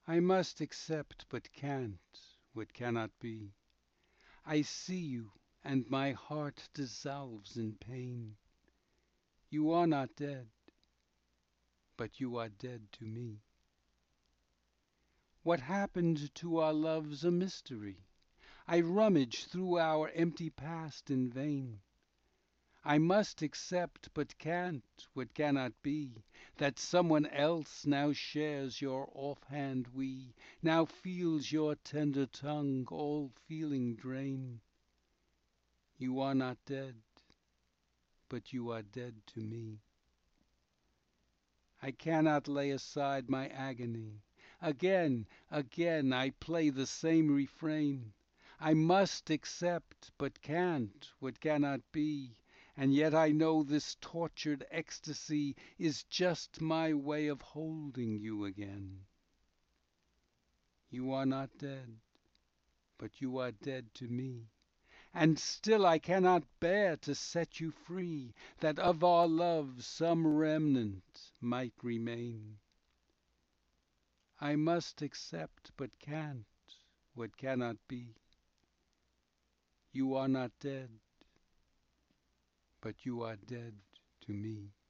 I must accept, but can't, what cannot be. I see you, and my heart dissolves in pain. You are not dead, but you are dead to me. What happened to our love's a mystery. I rummage through our empty past in vain. I must accept, but can't, what cannot be, that someone else now shares your off-hand we, now feels your tender tongue all feeling drain. You are not dead, but you are dead to me. I cannot lay aside my agony. Again, again I play the same refrain. I must accept, but can't, what cannot be, and yet I know this tortured ecstasy is just my way of holding you again. You are not dead, but you are dead to me. And still I cannot bear to set you free, that of our love some remnant might remain. I must accept, but can't, what cannot be. You are not dead, but you are dead to me.